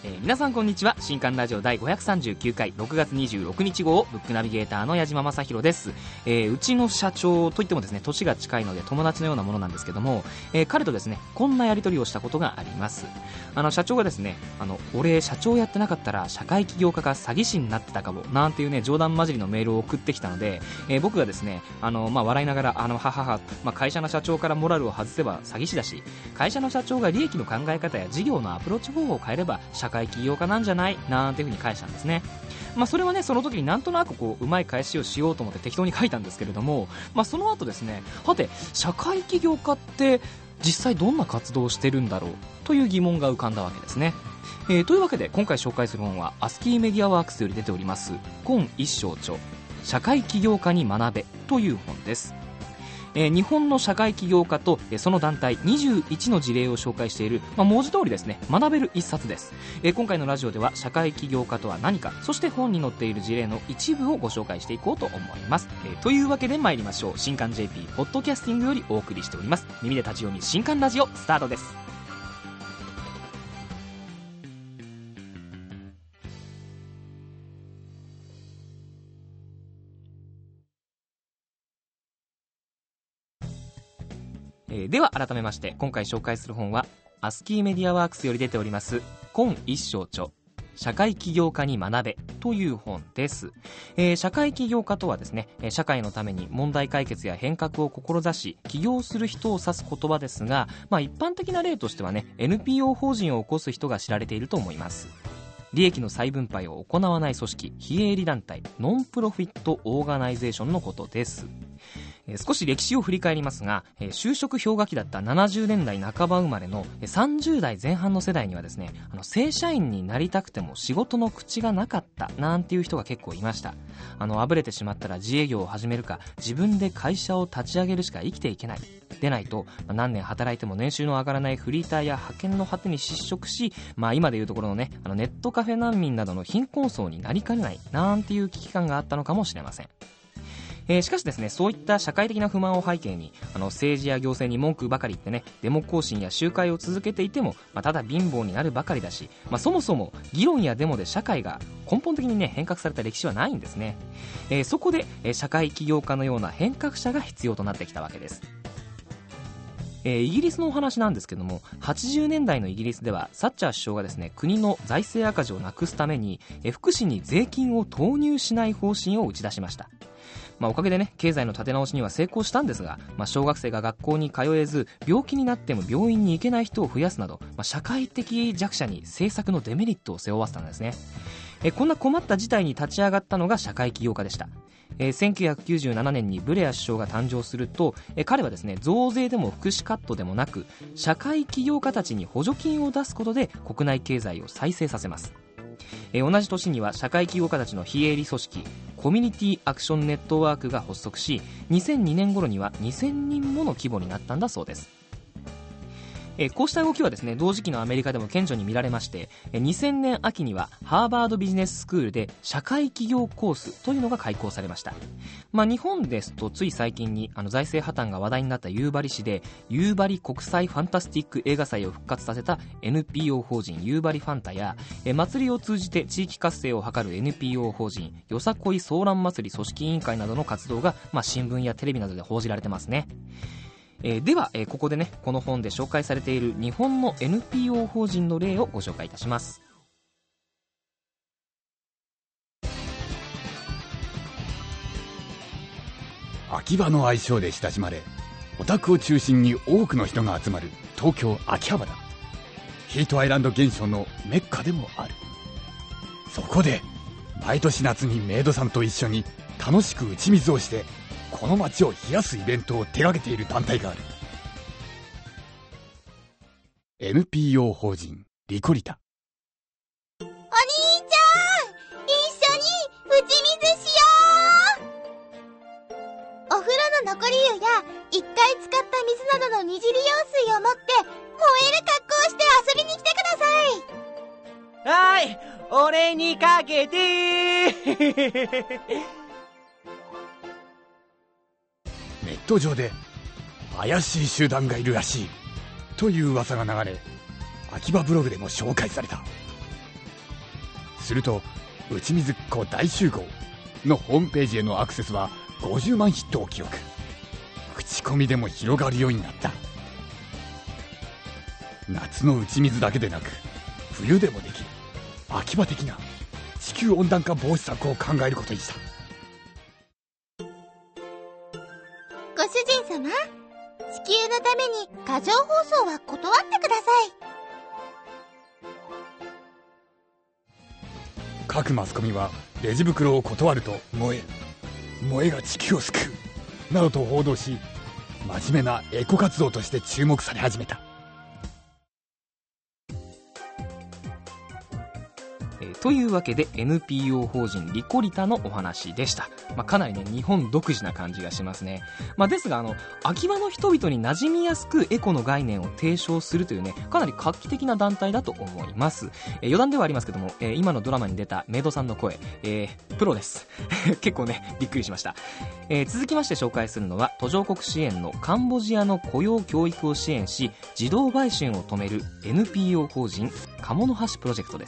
皆さんこんにちは。新刊ラジオ第539回6月26日号ブックナビゲーターの矢島正宏です。うちの社長といってもですね、年が近いので友達のようなものなんですけども、彼とですねこんなやり取りをしたことがあります。社長がですね、俺社長やってなかったら社会起業家が詐欺師になってたかもなんていうね冗談交じりのメールを送ってきたので、僕がですね笑いながらははは、会社の社長からモラルを外せば詐欺師だし、会社の社長が利益の考え方や事業のアプローチ方法を変えれば社会起業家なんじゃないなんていう風に返したんですね。それはねその時になんとなくうまい返しをしようと思って適当に書いたんですけれども、その後ですね、はて社会起業家って実際どんな活動をしてるんだろうという疑問が浮かんだわけですね。というわけで今回紹介する本はアスキーメディアワークスより出ております今一生著社会起業家に学べという本です。日本の社会起業家とその団体21の事例を紹介している、文字通りですね学べる一冊です。今回のラジオでは社会起業家とは何か、そして本に載っている事例の一部をご紹介していこうと思います。というわけで参りましょう。新刊 JP ポッドキャスティングよりお送りしております耳で立ち読み新刊ラジオスタートです。では改めまして今回紹介する本はアスキーメディアワークスより出ております今一生著社会起業家に学べという本です。社会起業家とはですね、社会のために問題解決や変革を志し起業する人を指す言葉ですが、一般的な例としてはね NPO 法人を起こす人が知られていると思います。利益の再分配を行わない組織、非営利団体、ノンプロフィットオーガナイゼーションのことです。少し歴史を振り返りますが、就職氷河期だった70年代半ば生まれの30代前半の世代にはですね、正社員になりたくても仕事の口がなかったなんていう人が結構いました。あぶれてしまったら自営業を始めるか自分で会社を立ち上げるしか生きていけない。でないと何年働いても年収の上がらないフリーターや派遣の果てに失職し、今でいうところのねネットカフェ難民などの貧困層になりかねないなんていう危機感があったのかもしれません。しかしですね、そういった社会的な不満を背景に政治や行政に文句ばかり言ってねデモ行進や集会を続けていても、ただ貧乏になるばかりだし、そもそも議論やデモで社会が根本的にね変革された歴史はないんですね。そこで社会起業家のような変革者が必要となってきたわけです。イギリスのお話なんですけども、80年代のイギリスではサッチャー首相がですね国の財政赤字をなくすために福祉に税金を投入しない方針を打ち出しました。おかげでね経済の立て直しには成功したんですが、小学生が学校に通えず病気になっても病院に行けない人を増やすなど、社会的弱者に政策のデメリットを背負わせたんですね。こんな困った事態に立ち上がったのが社会起業家でした。1997年にブレア首相が誕生すると、彼はですね増税でも福祉カットでもなく社会起業家たちに補助金を出すことで国内経済を再生させます。同じ年には社会起業家たちの非営利組織コミュニティアクションネットワークが発足し、2002年頃には2000人もの規模になったんだそうです。こうした動きはですね同時期のアメリカでも顕著に見られまして、2000年秋にはハーバードビジネススクールで社会起業コースというのが開講されました。日本ですとつい最近に財政破綻が話題になった夕張市で夕張国際ファンタスティック映画祭を復活させた NPO 法人夕張ファンタや、祭りを通じて地域活性を図る NPO 法人よさこいソーラン祭り組織委員会などの活動が、新聞やテレビなどで報じられてますね。では、ここでねこの本で紹介されている日本の NPO 法人の例をご紹介いたします。 秋葉の愛称で親しまれ、オタクを中心に多くの人が集まる東京秋葉原、ヒートアイランド現象のメッカでもある。そこで毎年夏にメイドさんと一緒に楽しく打ち水をしてこの街を冷やすイベントを手掛けている団体がある。 NPO 法人リコリタ。 お兄ちゃん、一緒に打ち水しよう。お風呂の残り湯や一回使った水などの二次利用水を持って燃える格好をして遊びに来てください。 はい、俺にかけてネット上で怪しい集団がいるらしいという噂が流れ、秋葉ブログでも紹介された。 すると打ち水っ子大集合のホームページへのアクセスは50万ヒットを記録。口コミでも広がるようになった。夏の打ち水だけでなく冬でもできる秋葉的な地球温暖化防止策を考えることにした。 ご主人様、地球のために過剰放送は断ってください。 各マスコミはレジ袋を断ると萌えが地球を救うなどと報道し、真面目なエコ活動として注目され始めた。 というわけで NPO 法人リコリタのお話でした。かなりね日本独自な感じがしますね。ですが秋葉の人々に馴染みやすくエコの概念を提唱するというねかなり画期的な団体だと思います。余談ではありますけども、今のドラマに出たメイドさんの声、プロです結構ねびっくりしました。続きまして紹介するのは途上国支援のカンボジアの雇用教育を支援し児童売春を止める NPO 法人鴨の橋プロジェクトです。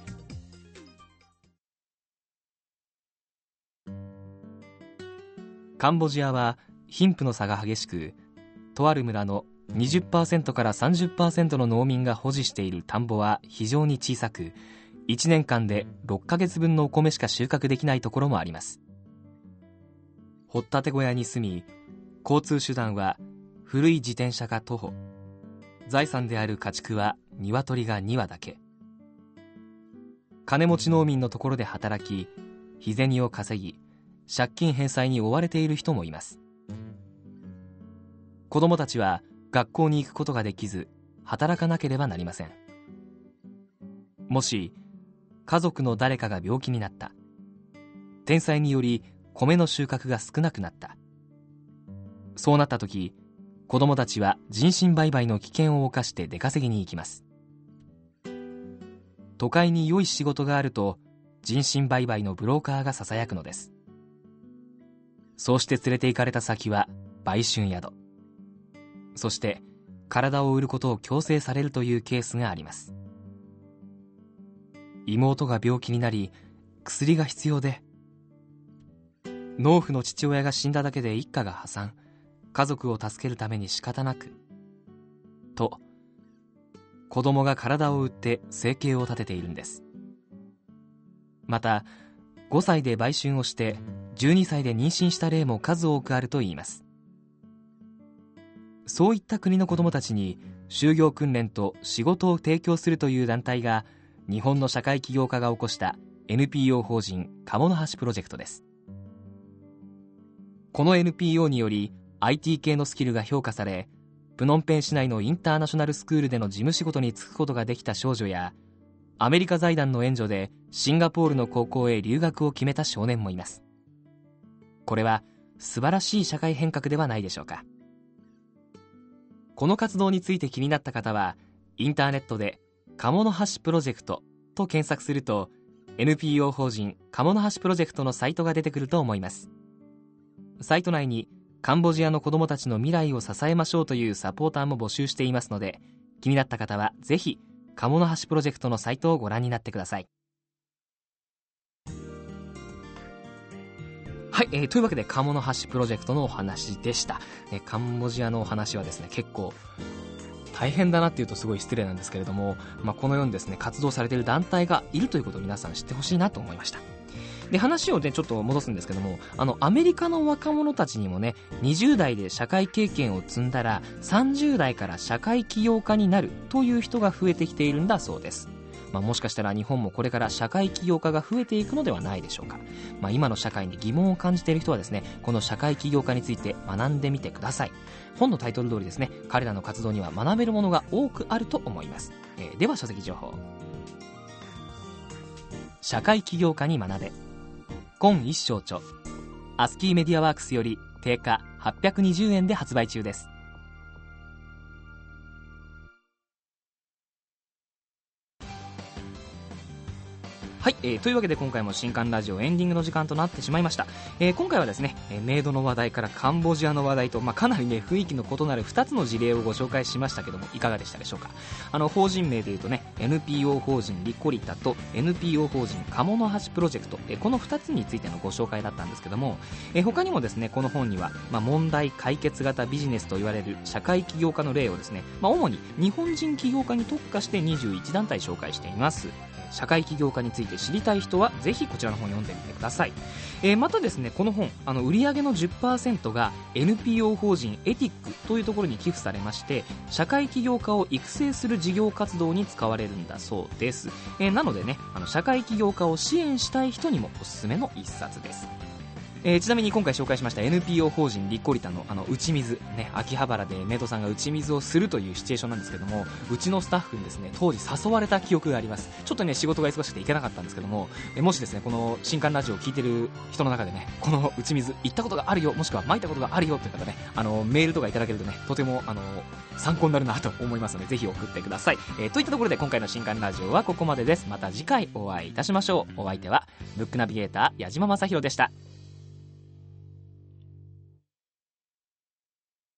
カンボジアは貧富の差が激しく、とある村の 20% から 30% の農民が保持している田んぼは非常に小さく、1年間で6ヶ月分のお米しか収穫できないところもあります。掘ったて小屋に住み、交通手段は古い自転車か徒歩、財産である家畜は鶏が2羽だけ。金持ち農民のところで働き、日銭を稼ぎ、借金返済に追われている人もいます。子供たちは学校に行くことができず働かなければなりません。もし家族の誰かが病気になった、天災により米の収穫が少なくなった、そうなった時、子供たちは人身売買の危険を冒して出稼ぎに行きます。都会に良い仕事があると人身売買のブローカーがささやくのです。そうして連れて行かれた先は売春宿、そして体を売ることを強制されるというケースがあります。妹が病気になり薬が必要で、農夫の父親が死んだだけで一家が破産、家族を助けるために仕方なくと子供が体を売って生計を立てているんです。また5歳で売春をして12歳で妊娠した例も数多くあるといいます。そういった国の子どもたちに就業訓練と仕事を提供するという団体が日本の社会起業家が起こした NPO 法人鴨の橋プロジェクトです。この NPO により IT 系のスキルが評価され、プノンペン市内のインターナショナルスクールでの事務仕事に就くことができた少女や、アメリカ財団の援助でシンガポールの高校へ留学を決めた少年もいます。これは素晴らしい社会変革ではないでしょうか。この活動について気になった方は、インターネットで鴨の橋プロジェクトと検索すると NPO 法人鴨の橋プロジェクトのサイトが出てくると思います。サイト内にカンボジアの子どもたちの未来を支えましょうというサポーターも募集していますので、気になった方はぜひ鴨の橋プロジェクトのサイトをご覧になってください。はい、というわけで鴨の橋プロジェクトのお話でした。カンボジアのお話はですね、結構大変だなっていうとすごい失礼なんですけれども、このようにですね活動されている団体がいるということを皆さん知ってほしいなと思いました。で、話をねちょっと戻すんですけども、アメリカの若者たちにもね、20代で社会経験を積んだら30代から社会起業家になるという人が増えてきているんだそうです。もしかしたら日本もこれから社会起業家が増えていくのではないでしょうか。今の社会に疑問を感じている人はですね、この社会起業家について学んでみてください。本のタイトル通りですね、彼らの活動には学べるものが多くあると思います。では書籍情報。社会起業家に学べ、今一章著、アスキーメディアワークスより定価820円で発売中です。 はい、というわけで今回も新刊ラジオエンディングの時間となってしまいました。今回はですね、メイドの話題からカンボジアの話題と、かなりね雰囲気の異なる2つの事例をご紹介しましたけども、いかがでしたでしょうか。法人名でいうとね、 NPO 法人リコリタと NPO 法人鴨の橋プロジェクト、この2つについてのご紹介だったんですけども、他にもですねこの本には、問題解決型ビジネスと言われる社会起業家の例をですね、主に日本人起業家に特化して21団体紹介しています。社会起業家について知りたい人はぜひこちらの本読んでみてください。またですねこの本売上の 10% が NPO 法人エティックというところに寄付されまして、社会起業家を育成する事業活動に使われるんだそうです。なのでね社会起業家を支援したい人にもおすすめの一冊です。ちなみに今回紹介しました NPO 法人リコリタの打ち水、ね、秋葉原でメイドさんが打ち水をするというシチュエーションなんですけども、うちのスタッフにですね当時誘われた記憶があります。ちょっとね仕事が忙しくて行けなかったんですけども、もしですねこの新刊ラジオを聞いてる人の中でねこの打ち水行ったことがあるよ、もしくは撒いたことがあるよという方ねメールとかいただけるとねとても参考になるなと思いますのでぜひ送ってください。といったところで今回の新刊ラジオはここまでです。また次回お会いいたしましょう。お相手はブックナビゲーター矢島正宏でした。